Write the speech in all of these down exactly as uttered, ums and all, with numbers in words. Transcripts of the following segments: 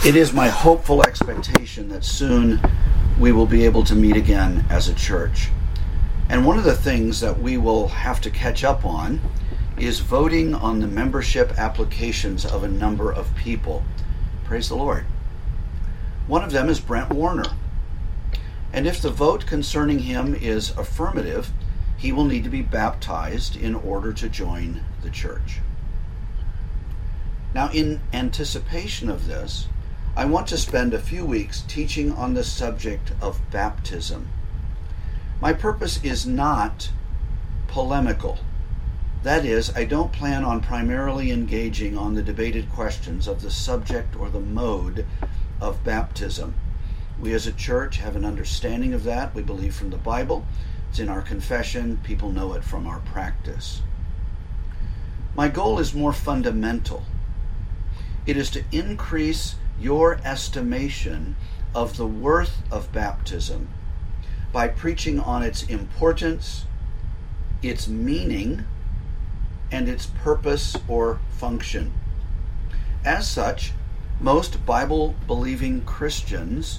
It is my hopeful expectation that soon we will be able to meet again as a church. And one of the things that we will have to catch up on is voting on the membership applications of a number of people. Praise the Lord. One of them is Brent Warner. And if the vote concerning him is affirmative, he will need to be baptized in order to join the church. Now, in anticipation of this, I want to spend a few weeks teaching on the subject of baptism. My purpose is not polemical. That is, I don't plan on primarily engaging on the debated questions of the subject or the mode of baptism. We as a church have an understanding of that. We believe from the Bible. It's in our confession. People know it from our practice. My goal is more fundamental. It is to increase your estimation of the worth of baptism by preaching on its importance, its meaning, and its purpose or function. As such, most Bible-believing Christians,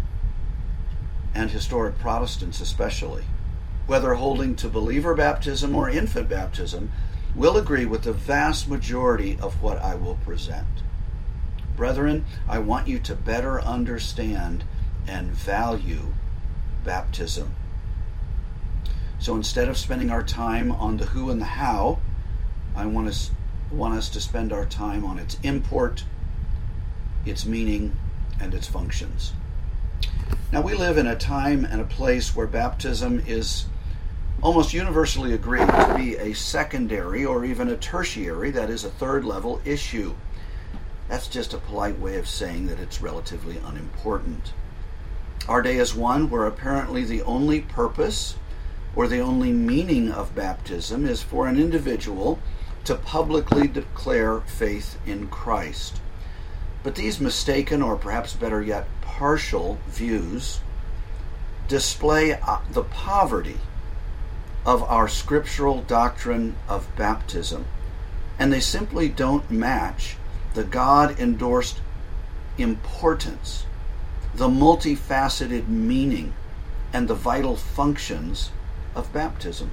and historic Protestants especially, whether holding to believer baptism or infant baptism, will agree with the vast majority of what I will present. Brethren, I want you to better understand and value baptism. So instead of spending our time on the who and the how, I want us, want us to spend our time on its import, its meaning, and its functions. Now, we live in a time and a place where baptism is almost universally agreed to be a secondary or even a tertiary, that is a third level issue. That's just a polite way of saying that it's relatively unimportant. Our day is one where apparently the only purpose or the only meaning of baptism is for an individual to publicly declare faith in Christ. But these mistaken, or perhaps better yet, partial views display the poverty of our scriptural doctrine of baptism, and they simply don't match the God-endorsed importance, the multifaceted meaning, and the vital functions of baptism.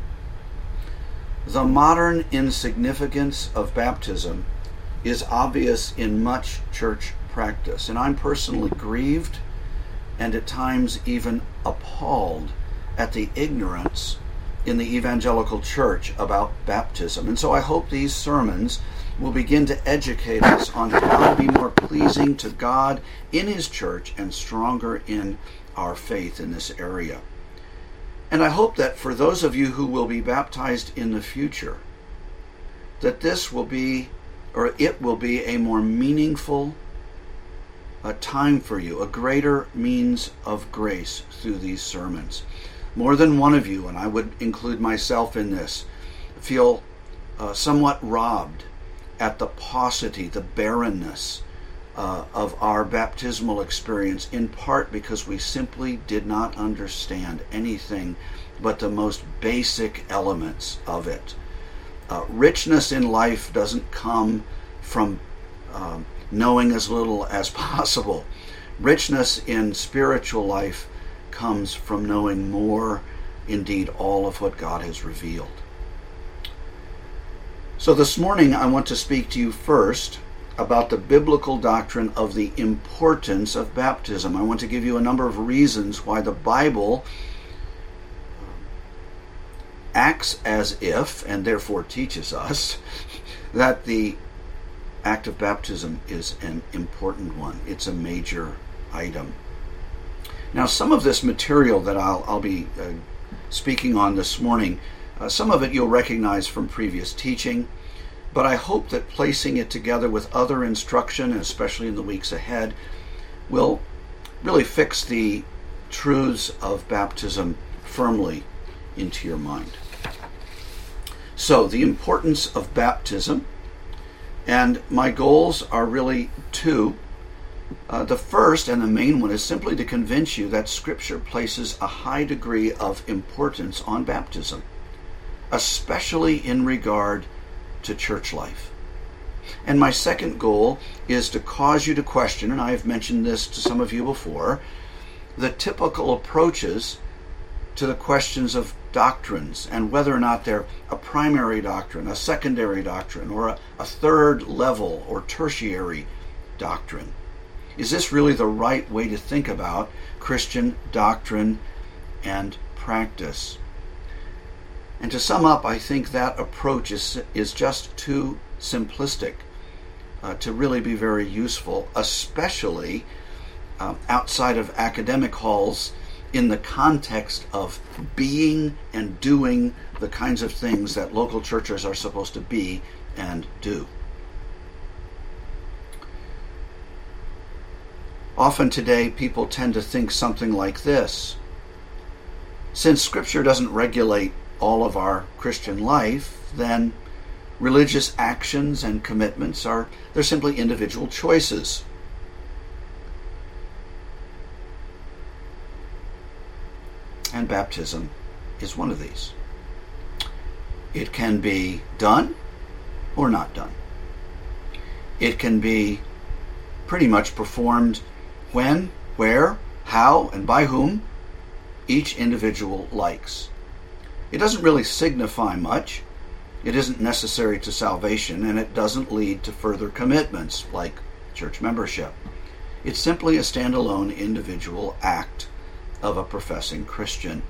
The modern insignificance of baptism is obvious in much church practice, and I'm personally grieved and at times even appalled at the ignorance in the evangelical church about baptism. And so I hope these sermons will begin to educate us on how to be more pleasing to God in His church and stronger in our faith in this area. And I hope that for those of you who will be baptized in the future, that this will be, or it will be, a more meaningful a time for you, a greater means of grace through these sermons. More than one of you, and I would include myself in this, feel uh, somewhat robbed at the paucity, the barrenness uh, of our baptismal experience, in part because we simply did not understand anything but the most basic elements of it. Uh, richness in life doesn't come from uh, knowing as little as possible. Richness in spiritual life comes from knowing more, indeed all of what God has revealed. So this morning I want to speak to you first about the biblical doctrine of the importance of baptism. I want to give you a number of reasons why the Bible acts as if, and therefore teaches us, that the act of baptism is an important one. It's a major item. Now, some of this material that I'll, I'll be uh, speaking on this morning, uh, some of it you'll recognize from previous teaching, but I hope that placing it together with other instruction, especially in the weeks ahead, will really fix the truths of baptism firmly into your mind. So, the importance of baptism, and my goals are really two. Uh, the first and the main one is simply to convince you that Scripture places a high degree of importance on baptism, especially in regard to church life. And my second goal is to cause you to question, and I have mentioned this to some of you before, the typical approaches to the questions of doctrines and whether or not they're a primary doctrine, a secondary doctrine, or a, a third level or tertiary doctrine. Is this really the right way to think about Christian doctrine and practice? And to sum up, I think that approach is, is just too simplistic uh, to really be very useful, especially uh, outside of academic halls in the context of being and doing the kinds of things that local churches are supposed to be and do. Often today, people tend to think something like this: since Scripture doesn't regulate all of our Christian life, then religious actions and commitments are, they're simply individual choices. And baptism is one of these. It can be done or not done. It can be pretty much performed when, where, how, and by whom each individual likes. It doesn't really signify much. It isn't necessary to salvation, and it doesn't lead to further commitments like church membership. It's simply a standalone individual act of a professing Christian.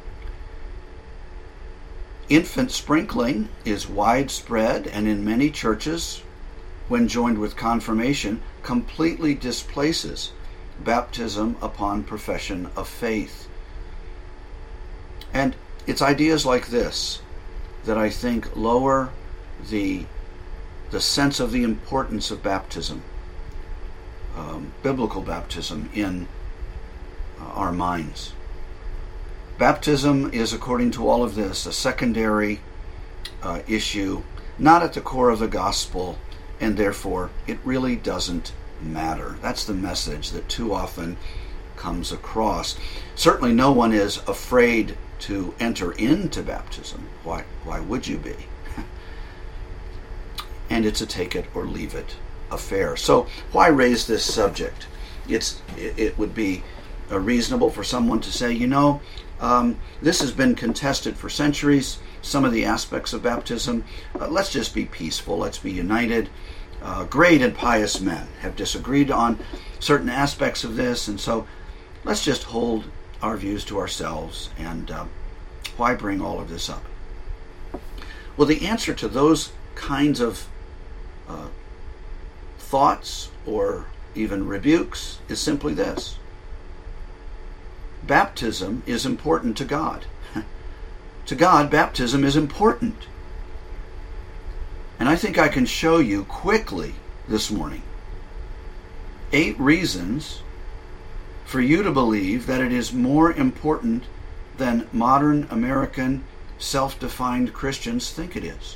Infant sprinkling is widespread, and in many churches, when joined with confirmation, completely displaces baptism upon profession of faith. And it's ideas like this that I think lower the, the sense of the importance of baptism, um, biblical baptism, in uh, our minds. Baptism is, according to all of this, a secondary uh, issue, not at the core of the gospel, and therefore it really doesn't matter. That's the message that too often comes across. Certainly no one is afraid to enter into baptism. Why, why would you be? And it's a take it or leave it affair. So why raise this subject? It's it, it would be uh, reasonable for someone to say, you know, um, this has been contested for centuries, some of the aspects of baptism. Uh, let's just be peaceful. Let's be united. Uh, great and pious men have disagreed on certain aspects of this, and so let's just hold our views to ourselves, and uh, why bring all of this up? Well, the answer to those kinds of uh, thoughts or even rebukes is simply this: baptism is important to God. To God, baptism is important. And I think I can show you quickly this morning eight reasons for you to believe that it is more important than modern American self-defined Christians think it is.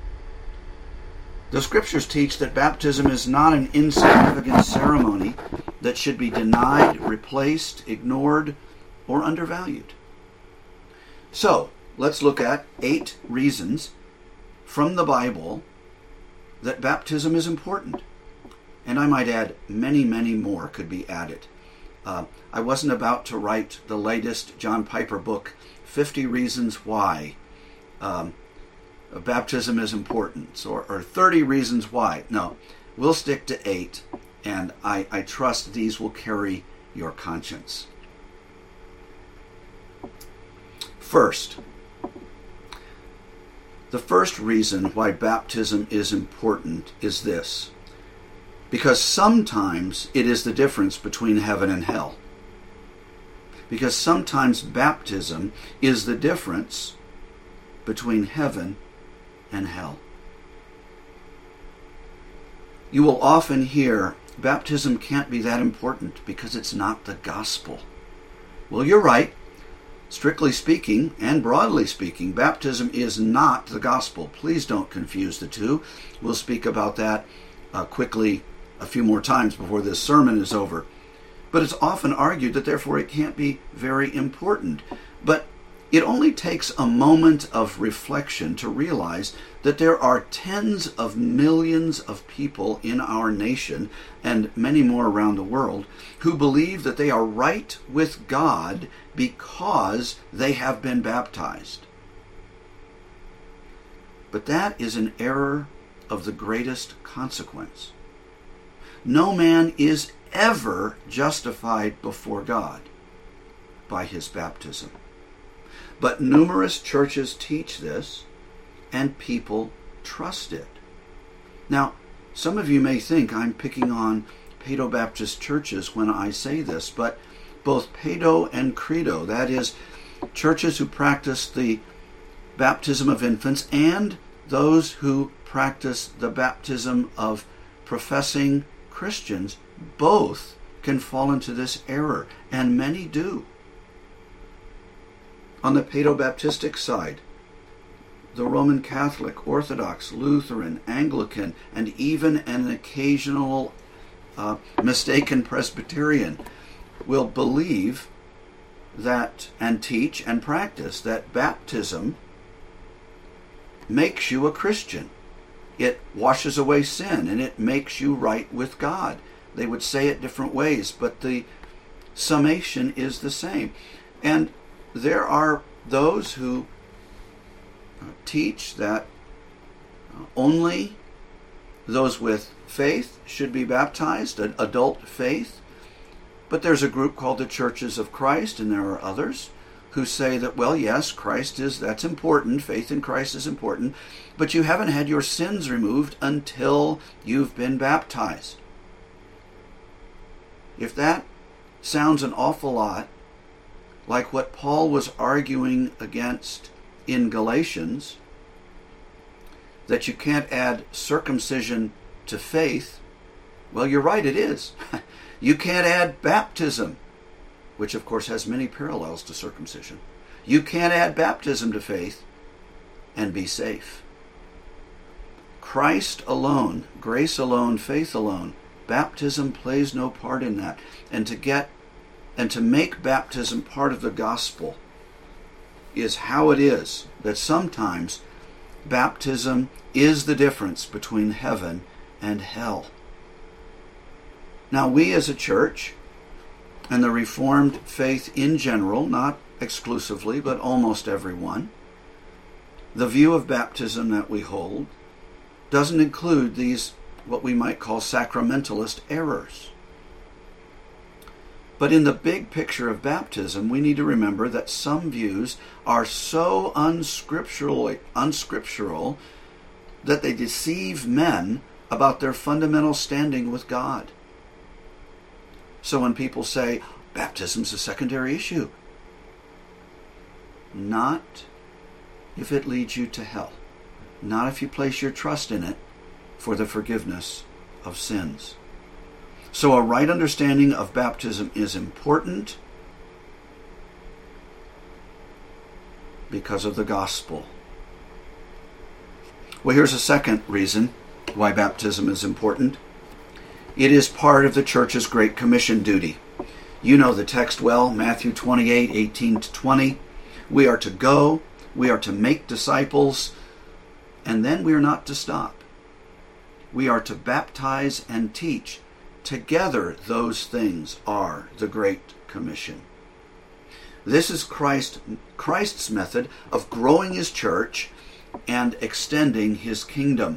The Scriptures teach that baptism is not an insignificant ceremony that should be denied, replaced, ignored, or undervalued. So, let's look at eight reasons from the Bible that baptism is important. And I might add, many, many more could be added. Uh, I wasn't about to write the latest John Piper book, fifty Reasons Why um, Baptism is Important, or, or thirty Reasons Why. No, we'll stick to eight, and I, I trust these will carry your conscience. First, the first reason why baptism is important is this: because sometimes it is the difference between heaven and hell. Because sometimes baptism is the difference between heaven and hell. You will often hear, baptism can't be that important because it's not the gospel. Well, you're right. Strictly speaking, and broadly speaking, baptism is not the gospel. Please don't confuse the two. We'll speak about that uh, quickly a few more times before this sermon is over. But it's often argued that therefore it can't be very important. But It only takes a moment of reflection to realize that there are tens of millions of people in our nation, and many more around the world, who believe that they are right with God because they have been baptized. But that is an error of the greatest consequence. No man is ever justified before God by his baptism. But numerous churches teach this, and people trust it. Now, some of you may think I'm picking on Paedo-Baptist churches when I say this, but both Paedo and Credo, that is, churches who practice the baptism of infants and those who practice the baptism of professing Christians, both can fall into this error, and many do. On the Paedo-Baptistic side, the Roman Catholic, Orthodox, Lutheran, Anglican, and even an occasional uh, mistaken Presbyterian will believe that and teach and practice that baptism makes you a Christian. It washes away sin and it makes you right with God. They would say it different ways, but the summation is the same. And there are those who teach that only those with faith should be baptized, an adult faith. But there's a group called the Churches of Christ, and there are others who say that, well, yes, Christ is, that's important, faith in Christ is important, but you haven't had your sins removed until you've been baptized. If that sounds an awful lot like what Paul was arguing against in Galatians, that you can't add circumcision to faith, well, you're right, it is. You can't add baptism, which of course has many parallels to circumcision. You can't add baptism to faith and be safe. Christ alone, grace alone, faith alone, baptism plays no part in that. And to get and to make baptism part of the gospel is how it is that sometimes baptism is the difference between heaven and hell. Now, we as a church, and the Reformed faith in general, not exclusively, but almost everyone, the view of baptism that we hold doesn't include these, what we might call sacramentalist errors. But in the big picture of baptism, we need to remember that some views are so unscriptural, unscriptural that they deceive men about their fundamental standing with God. So when people say, baptism's a secondary issue, not if it leads you to hell. Not if you place your trust in it for the forgiveness of sins. So a right understanding of baptism is important because of the gospel. Well, here's a second reason why baptism is important. It is part of the church's Great Commission duty. You know the text well, Matthew twenty-eight, eighteen to twenty. We are to go, we are to make disciples, and then we are not to stop. We are to baptize and teach. Together, those things are the Great Commission. This is Christ, Christ's method of growing his church and extending his kingdom.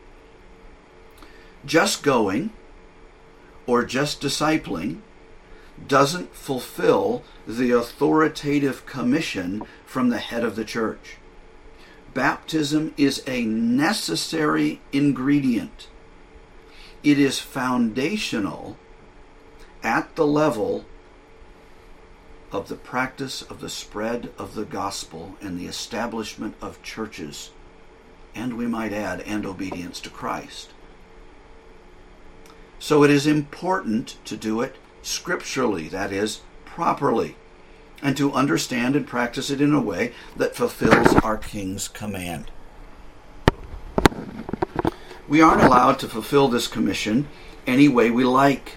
Just going or just discipling doesn't fulfill the authoritative commission from the head of the church. Baptism is a necessary ingredient. It is foundational at the level of the practice of the spread of the gospel and the establishment of churches, and we might add, and obedience to Christ. So it is important to do it scripturally, that is, properly, and to understand and practice it in a way that fulfills our King's command. We aren't allowed to fulfill this commission any way we like.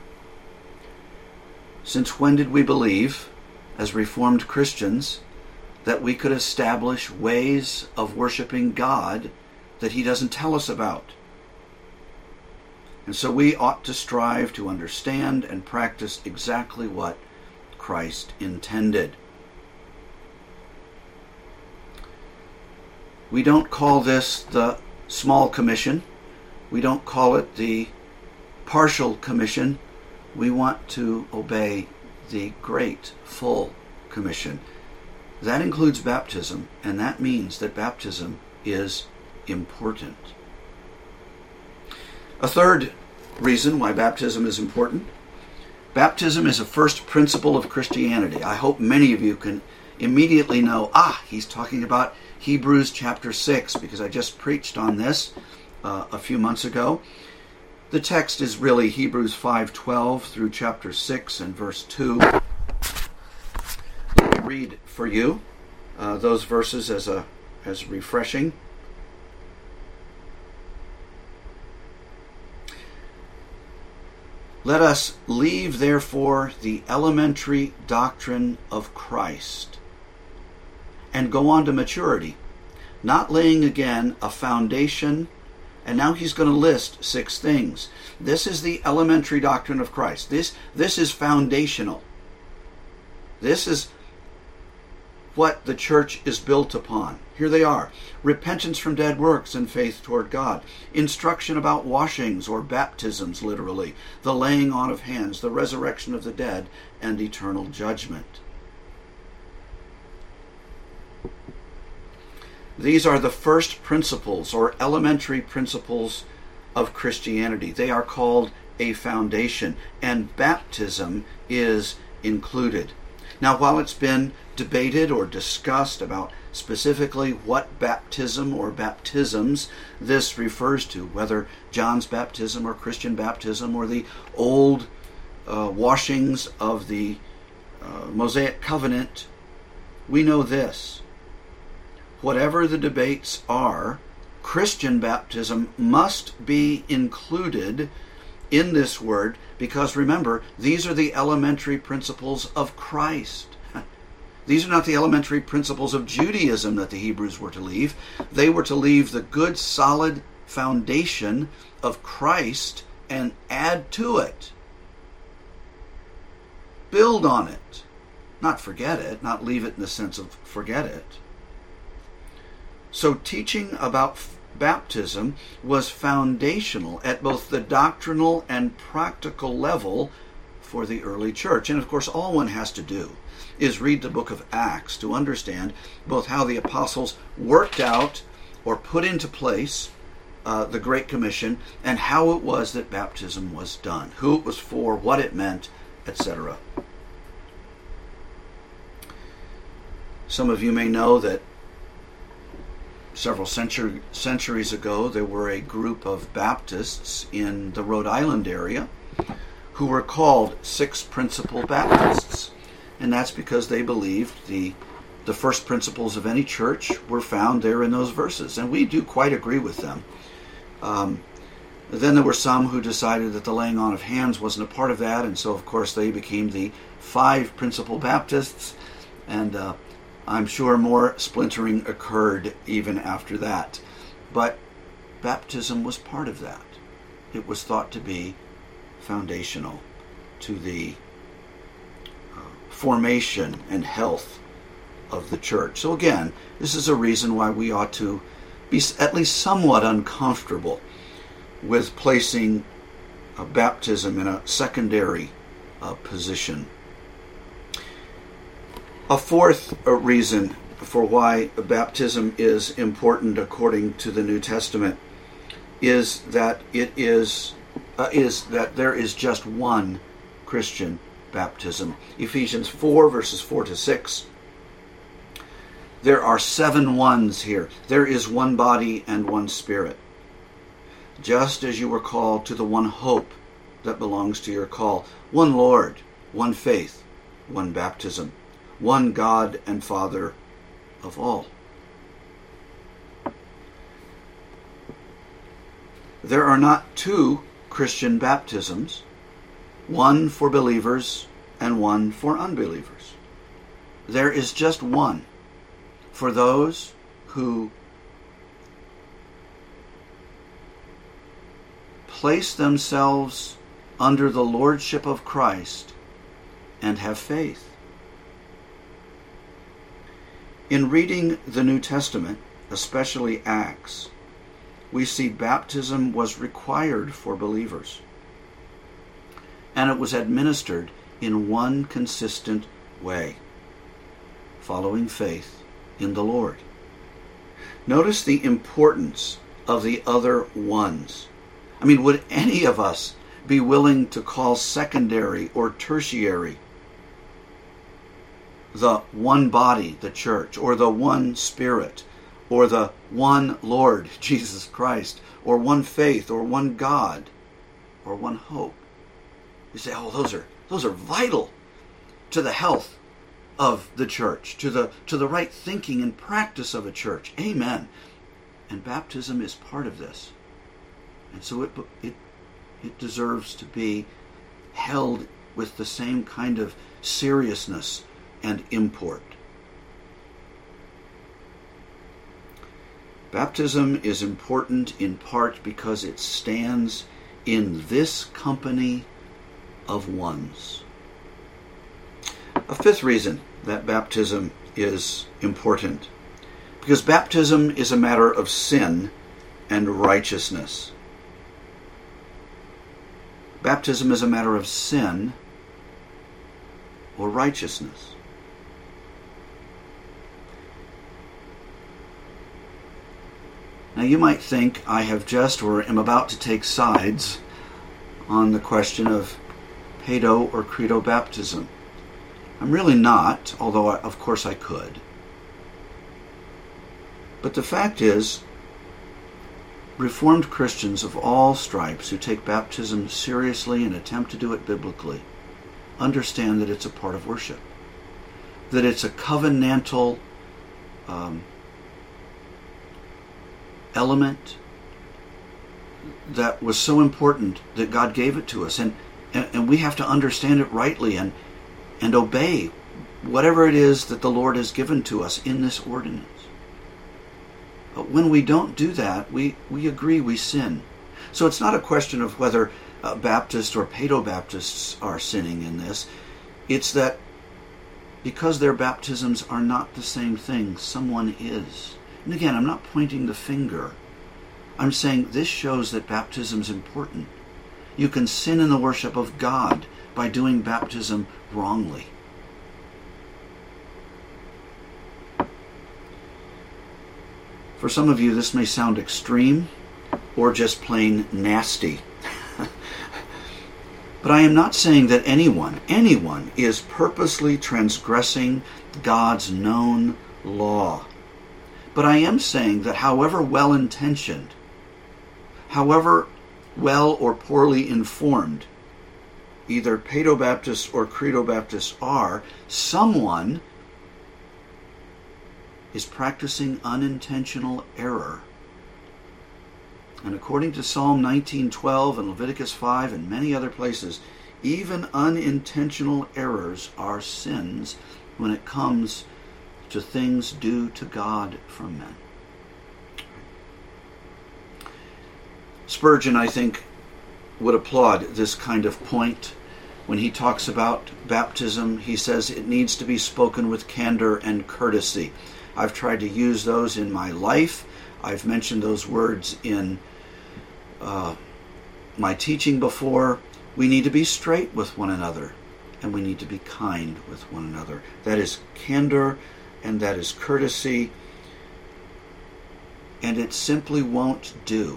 Since when did we believe, as Reformed Christians, that we could establish ways of worshiping God that he doesn't tell us about. And so we ought to strive to understand and practice exactly what Christ intended. We don't call this the small commission. We don't call it the partial commission. We want to obey the great full commission. That includes baptism, and that means that baptism is important. A third reason why baptism is important: baptism is a first principle of Christianity. I hope many of you can immediately know, ah, he's talking about Hebrews chapter six, because I just preached on this uh, a few months ago. The text is really Hebrews five twelve through chapter six and verse two. Let me read for you uh, those verses as a as refreshing. Let us leave, therefore, the elementary doctrine of Christ and go on to maturity, not laying again a foundation. And now he's going to list six things. This is the elementary doctrine of Christ. This, this is foundational. This is what the church is built upon. Here they are: repentance from dead works and faith toward God, instruction about washings or baptisms, literally, the laying on of hands, the resurrection of the dead, and eternal judgment. These are the first principles or elementary principles of Christianity. They are called a foundation, and baptism is included. Now, while it's been debated or discussed about specifically what baptism or baptisms this refers to, whether John's baptism or Christian baptism or the old uh, washings of the uh, Mosaic covenant, we know this: whatever the debates are, Christian baptism must be included in this word, because remember, these are the elementary principles of Christ. These are not the elementary principles of Judaism that the Hebrews were to leave. They were to leave the good, solid foundation of Christ and add to it. Build on it. Not forget it, not leave it in the sense of forget it. So teaching about baptism was foundational at both the doctrinal and practical level for the early church. And of course, all one has to do is read the book of Acts to understand both how the apostles worked out or put into place uh, the Great Commission, and how it was that baptism was done, who it was for, what it meant, et cetera. Some of you may know that several century, centuries ago, there were a group of Baptists in the Rhode Island area who were called Six Principal Baptists. And that's because they believed the, the first principles of any church were found there in those verses. And we do quite agree with them. Um, then there were some who decided that the laying on of hands wasn't a part of that. And so, of course, they became the Five Principal Baptists. And uh, I'm sure more splintering occurred even after that. But baptism was part of that. It was thought to be foundational to the uh, formation and health of the church. So again, this is a reason why we ought to be at least somewhat uncomfortable with placing uh, baptism in a secondary uh, position. A fourth uh, reason for why baptism is important according to the New Testament is that it is uh, is that there is just one Christian baptism. Ephesians four, verses four to six. There are seven ones here. There is one body and one spirit. Just as you were called to the one hope that belongs to your call. One Lord, one faith, one baptism, one God and Father of all. There are not two Christian baptisms, one for believers and one for unbelievers. There is just one. for those who place themselves under the lordship of Christ and have faith. In reading the New Testament, especially Acts, we see baptism was required for believers, and it was administered in one consistent way, following faith in the Lord. Notice the importance of the other ones. I mean, would any of us be willing to call secondary or tertiary the one body, the church, or the one Spirit, or the one Lord, Jesus Christ, or one faith, or one God, or one hope? You say, oh, those are those are vital to the health of the church, to the to the right thinking and practice of a church. Amen. And baptism is part of this. And so it it it deserves to be held with the same kind of seriousness and import. Baptism is important in part because it stands in this company of ones. A fifth reason that baptism is important, because baptism is a matter of sin and righteousness. Baptism is a matter of sin or righteousness. Now you might think I have just or am about to take sides on the question of pedo or credo baptism. I'm really not, although I, of course I could. But the fact is, Reformed Christians of all stripes who take baptism seriously and attempt to do it biblically understand that it's a part of worship, that it's a covenantal um, element that was so important that God gave it to us, and, and and we have to understand it rightly and and obey whatever it is that the Lord has given to us in this ordinance. But when we don't do that, we, we agree we sin. So it's not a question of whether uh, Baptists or Paedo-Baptists are sinning in this. It's that because their baptisms are not the same thing, someone is. And again, I'm not pointing the finger. I'm saying this shows that baptism is important. You can sin in the worship of God by doing baptism wrongly. For some of you, this may sound extreme or just plain nasty. But I am not saying that anyone, anyone is purposely transgressing God's known law. But I am saying that however well-intentioned, however well or poorly informed either Paedo-Baptists or Credo-Baptists are, someone is practicing unintentional error. And according to Psalm nineteen twelve and Leviticus five and many other places, even unintentional errors are sins when it comes to things due to God from men. Spurgeon, I think, would applaud this kind of point. When he talks about baptism, he says it needs to be spoken with candor and courtesy. I've tried to use those in my life. I've mentioned those words in uh, my teaching before. We need to be straight with one another, and we need to be kind with one another. That is candor, and that is courtesy, and it simply won't do.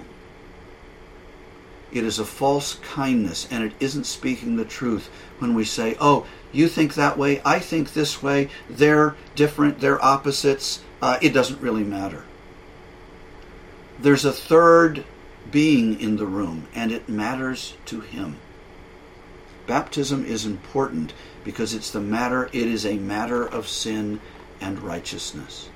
It is a false kindness, and it isn't speaking the truth when we say, oh, you think that way, I think this way, they're different, they're opposites, uh, it doesn't really matter. There's a third being in the room, and it matters to him. Baptism is important because it's the matter, it is a matter of sin and righteousness.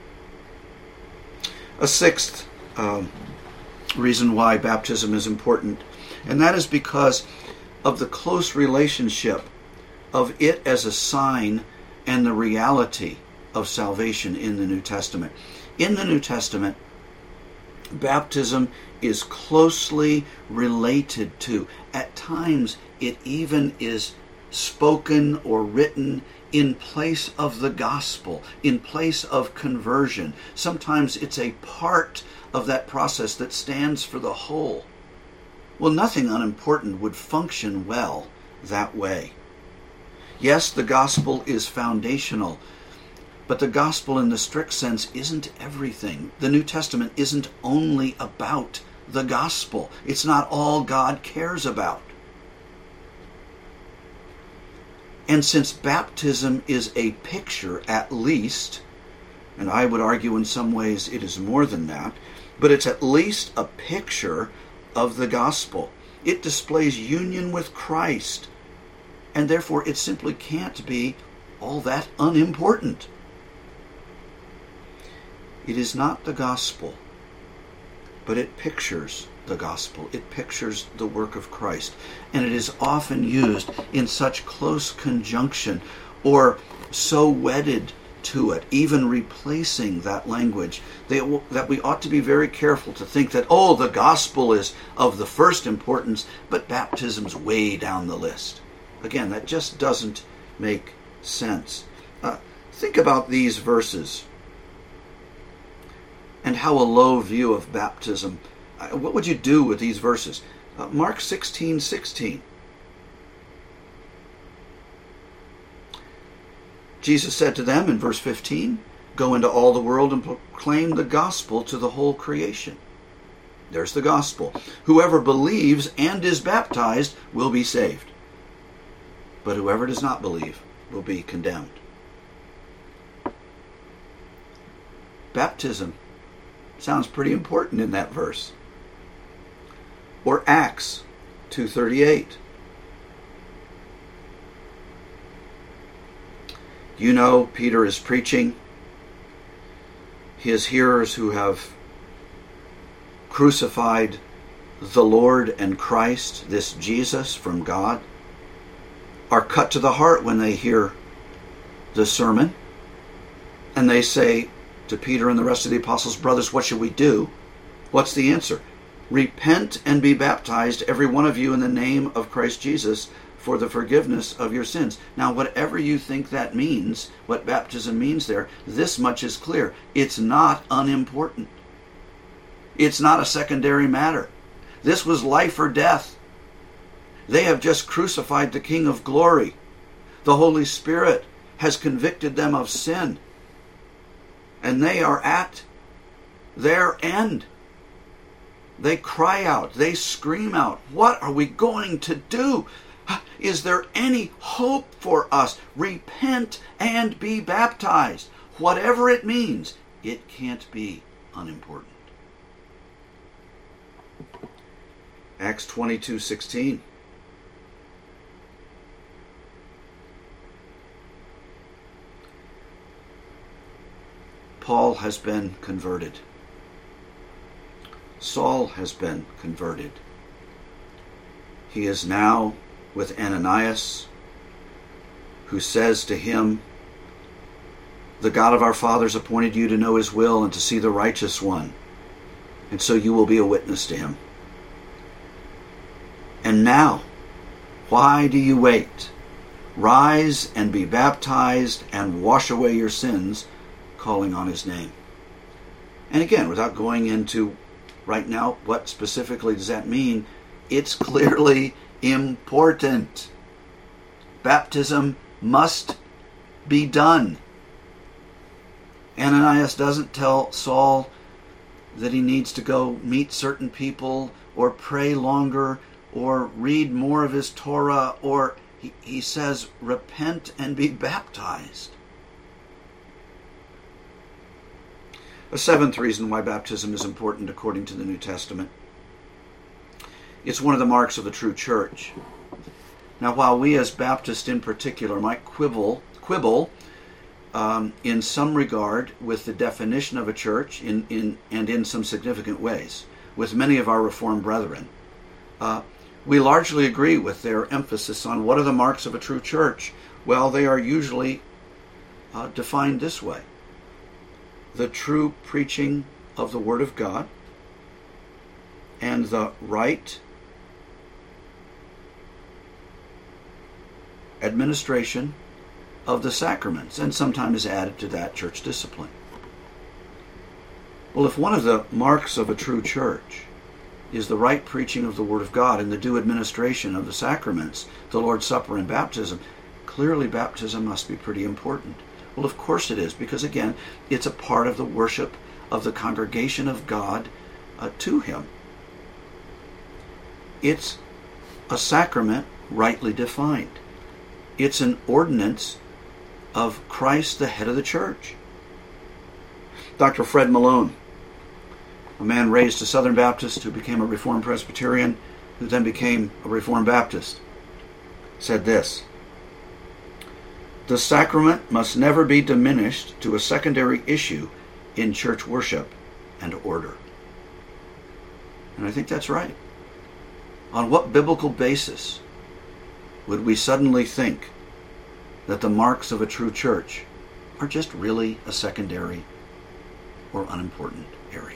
A sixth um, reason why baptism is important, and that is because of the close relationship of it as a sign and the reality of salvation in the New Testament. In the New Testament, baptism is closely related to, at times it even is spoken or written in place of the gospel, in place of conversion. Sometimes it's a part of that process that stands for the whole. Well, nothing unimportant would function well that way. Yes, the gospel is foundational, but the gospel in the strict sense isn't everything. The New Testament isn't only about the gospel. It's not all God cares about. And since baptism is a picture, at least, and I would argue in some ways it is more than that, but it's at least a picture of the gospel. It displays union with Christ, and therefore it simply can't be all that unimportant. It is not the gospel, but it pictures the gospel. It pictures the work of Christ. And it is often used in such close conjunction or so wedded to it, even replacing that language, that we ought to be very careful to think that, oh, the gospel is of the first importance, but baptism's way down the list. Again, that just doesn't make sense. Uh, think about these verses and how a low view of baptism. Uh, what would you do with these verses? Uh, Mark sixteen sixteen. Jesus said to them in verse fifteen, "Go into all the world and proclaim the gospel to the whole creation." There's the gospel. Whoever believes and is baptized will be saved, but whoever does not believe will be condemned. Baptism sounds pretty important in that verse. Or Acts two thirty-eight. You know, Peter is preaching. His hearers who have crucified the Lord and Christ, this Jesus from God, are cut to the heart when they hear the sermon. And they say to Peter and the rest of the apostles, "Brothers, what should we do?" What's the answer? "Repent and be baptized, every one of you, in the name of Christ Jesus, for the forgiveness of your sins." Now, whatever you think that means, what baptism means there, this much is clear. It's not unimportant. It's not a secondary matter. This was life or death. They have just crucified the King of Glory. The Holy Spirit has convicted them of sin, and they are at their end. They cry out, they scream out, "What are we going to do? Is there any hope for us? Repent and be baptized." Whatever it means, it can't be unimportant. Acts twenty-two sixteen. Paul has been converted. Saul has been converted. He is now with Ananias, who says to him, "The God of our fathers appointed you to know his will and to see the righteous one, and so you will be a witness to him. And now, why do you wait? Rise and be baptized and wash away your sins, calling on his name." And again, without going into right now what specifically does that mean, it's clearly important. Baptism must be done. Ananias doesn't tell Saul that he needs to go meet certain people or pray longer or read more of his Torah, or he, he says, repent and be baptized. A seventh reason why baptism is important according to the New Testament. It's one of the marks of the true church. Now, while we as Baptists in particular might quibble, quibble um, in some regard with the definition of a church in, in, and in some significant ways with many of our Reformed brethren, uh, we largely agree with their emphasis on what are the marks of a true church. Well, they are usually uh, defined this way: the true preaching of the Word of God and the right administration of the sacraments, and sometimes added to that church discipline. Well, if one of the marks of a true church is the right preaching of the Word of God and the due administration of the sacraments, the Lord's Supper and baptism, clearly baptism must be pretty important. Well, of course it is, because again, it's a part of the worship of the congregation of God uh, to Him. It's a sacrament rightly defined. It's an ordinance of Christ, the head of the church. Doctor Fred Malone, a man raised a Southern Baptist who became a Reformed Presbyterian, who then became a Reformed Baptist, said this: "The sacrament must never be diminished to a secondary issue in church worship and order." And I think that's right. On what biblical basis would we suddenly think that the marks of a true church are just really a secondary or unimportant area?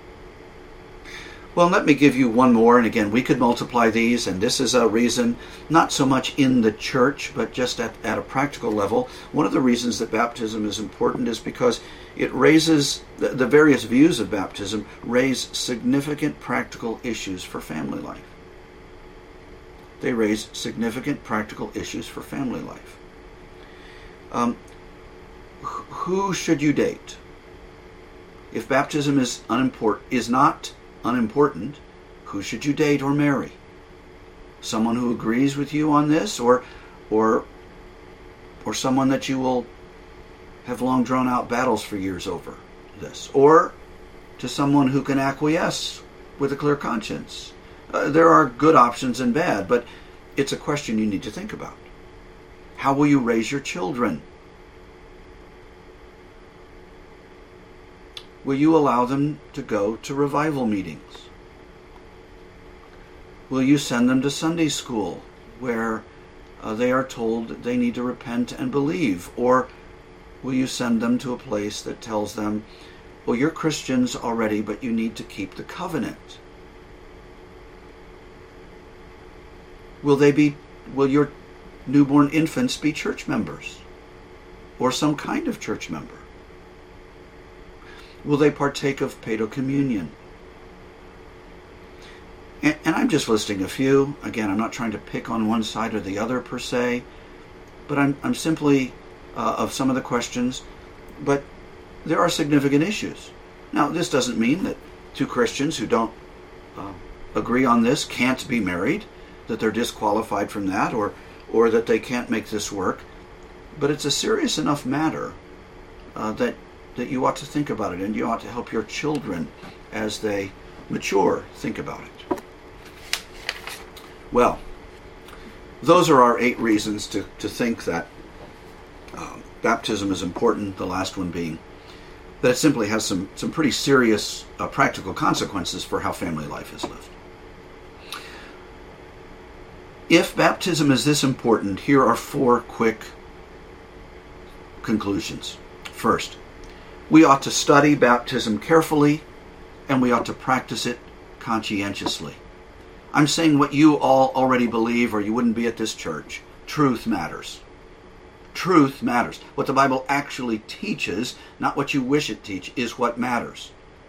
Well, let me give you one more, and again, we could multiply these, and this is a reason, not so much in the church, but just at, at a practical level. One of the reasons that baptism is important is because it raises, the, the various views of baptism raise significant practical issues for family life. They raise significant practical issues for family life. Um, who should you date? If baptism is unimport- is not unimportant, who should you date or marry? Someone who agrees with you on this, or or or someone that you will have long drawn out battles for years over this, or to someone who can acquiesce with a clear conscience? Uh, there are good options and bad, but it's a question you need to think about. How will you raise your children? Will you allow them to go to revival meetings? Will you send them to Sunday school where uh, they are told they need to repent and believe? Or will you send them to a place that tells them, well, you're Christians already, but you need to keep the covenant? Will they be, will your newborn infants be church members or some kind of church member? Will they partake of paedocommunion? And, and I'm just listing a few. Again, I'm not trying to pick on one side or the other per se, but I'm, I'm simply uh, of some of the questions. But there are significant issues. Now, this doesn't mean that two Christians who don't uh, agree on this can't be married, that they're disqualified from that, or or that they can't make this work. But it's a serious enough matter uh, that that you ought to think about it, and you ought to help your children as they mature think about it. Well, those are our eight reasons to, to think that um, baptism is important, the last one being that it simply has some, some pretty serious uh, practical consequences for how family life is lived. If baptism is this important, here are four quick conclusions. First, we ought to study baptism carefully, and we ought to practice it conscientiously. I'm saying what you all already believe, or you wouldn't be at this church. Truth matters. Truth matters. What the Bible actually teaches, not what you wish it teach, is what matters.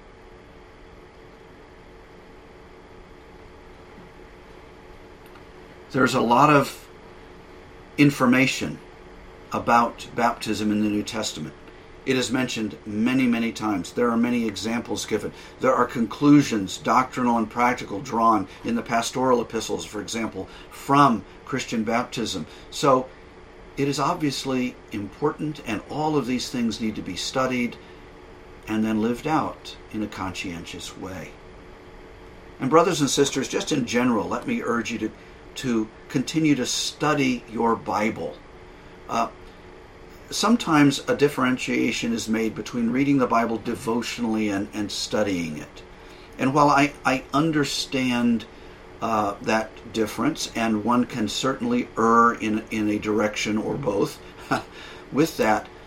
There's a lot of information about baptism in the New Testament. It is mentioned many, many times. There are many examples given. There are conclusions, doctrinal and practical, drawn in the pastoral epistles, for example, from Christian baptism. So it is obviously important, and all of these things need to be studied and then lived out in a conscientious way. And brothers and sisters, just in general, let me urge you to, to continue to study your Bible. Uh, Sometimes a differentiation is made between reading the Bible devotionally and, and studying it. And while I, I understand uh, that difference, and one can certainly err in, in a direction or both, with that,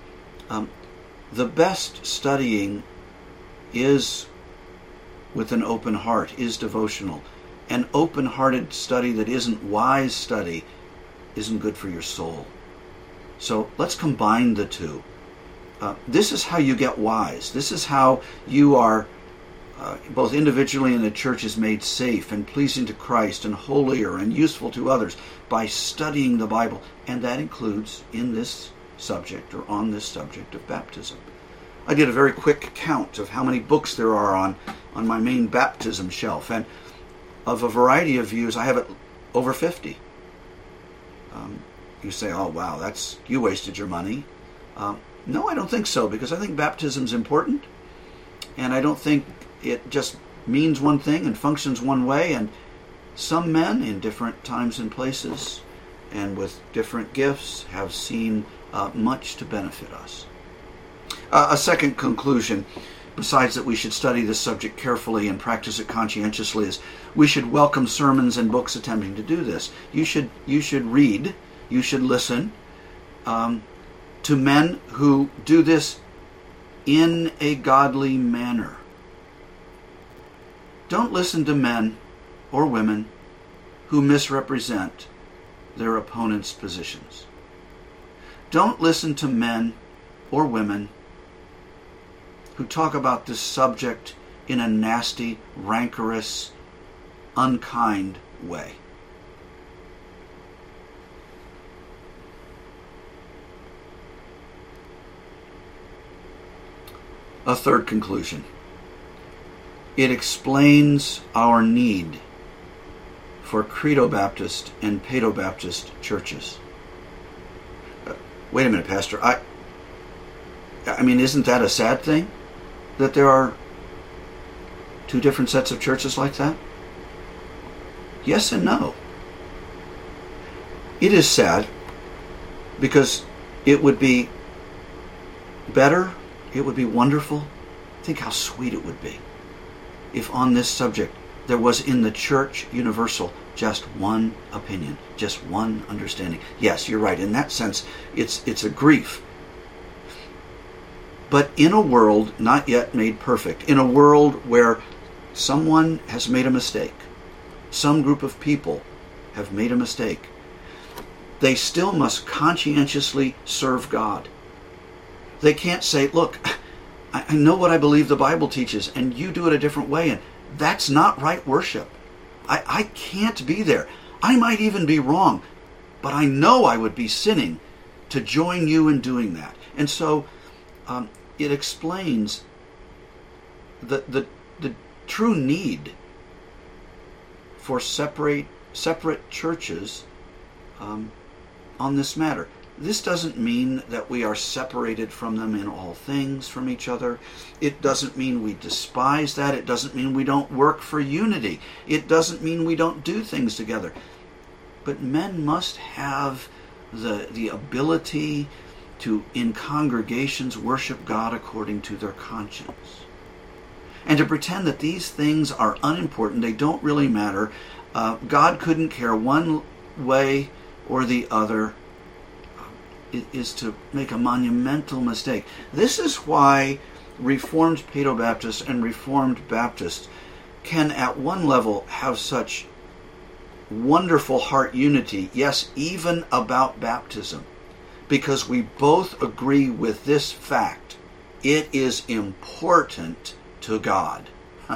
Um, the best studying is with an open heart, is devotional. An open-hearted study that isn't wise study isn't good for your soul. So let's combine the two. Uh, this is how you get wise. This is how you are, uh, both individually and the church, is made safe and pleasing to Christ and holier and useful to others by studying the Bible. And that includes in this subject or on this subject of baptism. I did a very quick count of how many books there are on, on my main baptism shelf. And of a variety of views, I have it over fifty. Um, you say, oh, wow, that's you wasted your money. Um, no, I don't think so, because I think baptism's important. And I don't think it just means one thing and functions one way. And some men in different times and places and with different gifts have seen uh, much to benefit us. Uh, a second conclusion, besides that we should study this subject carefully and practice it conscientiously, is we should welcome sermons and books attempting to do this. You should you should read, you should listen um, to men who do this in a godly manner. Don't listen to men or women who misrepresent their opponents' positions. Don't listen to men or women who talk about this subject in a nasty, rancorous, unkind way. A third conclusion. It explains our need for Credo Baptist and Paedo Baptist churches. Uh, wait a minute, Pastor. I, I mean, isn't that a sad thing? That there are two different sets of churches like that? Yes and no. It is sad because it would be better, it would be wonderful. Think how sweet it would be if on this subject there was in the church universal just one opinion, just one understanding. Yes, you're right. In that sense, it's it's a grief. But in a world not yet made perfect, in a world where someone has made a mistake, some group of people have made a mistake, they still must conscientiously serve God. They can't say, look, I know what I believe the Bible teaches, and you do it a different way, and that's not right worship. I, I can't be there. I might even be wrong, but I know I would be sinning to join you in doing that. And so um, it explains the, the the true need for separate separate churches um, on this matter. This doesn't mean that we are separated from them in all things from each other. It doesn't mean we despise that. It doesn't mean we don't work for unity. It doesn't mean we don't do things together. But men must have the the ability to, in congregations, worship God according to their conscience. And to pretend that these things are unimportant, they don't really matter, uh, God couldn't care one way or the other, uh, is to make a monumental mistake. This is why Reformed Paedobaptists and Reformed Baptists can at one level have such wonderful heart unity, yes, even about baptism. Because we both agree with this fact. It is important to God.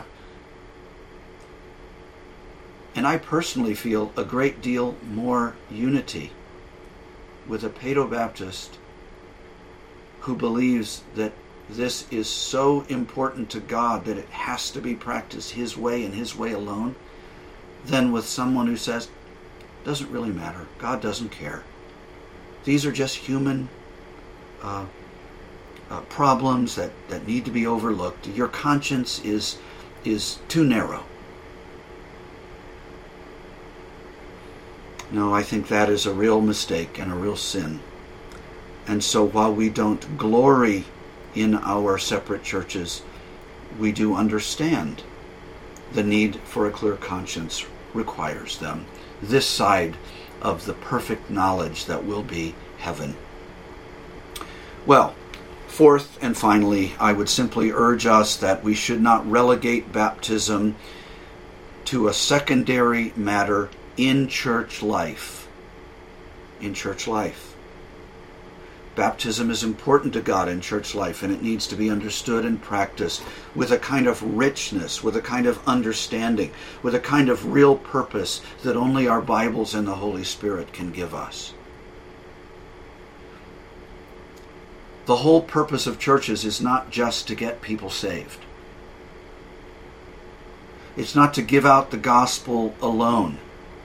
And I personally feel a great deal more unity with a Paedobaptist who believes that this is so important to God that it has to be practiced His way and His way alone, than with someone who says, it doesn't really matter. God doesn't care. These are just human uh, uh, problems that, that need to be overlooked. Your conscience is is too narrow. No, I think that is a real mistake and a real sin. And so while we don't glory in our separate churches, we do understand the need for a clear conscience requires them this side of the perfect knowledge that will be heaven. Well, Fourth and finally, I would simply urge us that we should not relegate baptism to a secondary matter in church life. In church life. Baptism is important to God in church life, and it needs to be understood and practiced with a kind of richness, with a kind of understanding, with a kind of real purpose that only our Bibles and the Holy Spirit can give us. The whole purpose of churches is not just to get people saved. It's not to give out the gospel alone.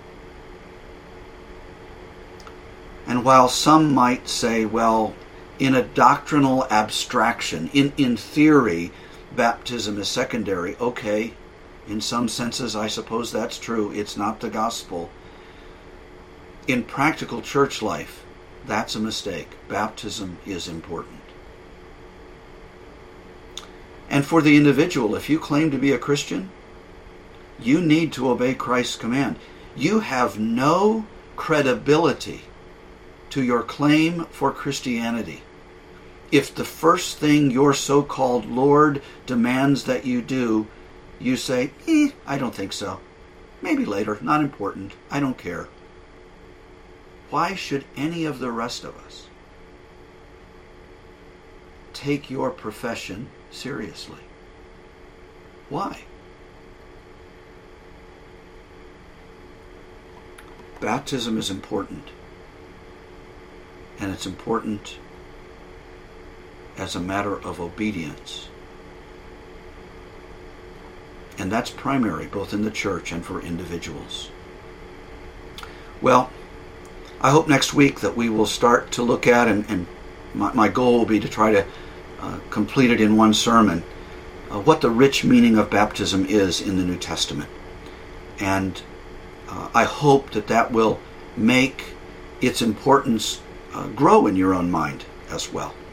And while some might say, well, in a doctrinal abstraction, in, in theory, baptism is secondary, okay, in some senses I suppose that's true. It's not the gospel. In practical church life, that's a mistake. Baptism is important. And for the individual, if you claim to be a Christian, you need to obey Christ's command. You have no credibility to your claim for Christianity if the first thing your so-called Lord demands that you do, you say, eh, I don't think so. Maybe later, not important, I don't care. Why should any of the rest of us take your profession seriously? Why? Baptism is important. And it's important as a matter of obedience. And that's primary, both in the church and for individuals. Well, I hope next week that we will start to look at, and, and my, my goal will be to try to uh, complete it in one sermon, uh, what the rich meaning of baptism is in the New Testament. And uh, I hope that that will make its importance uh, grow in your own mind as well.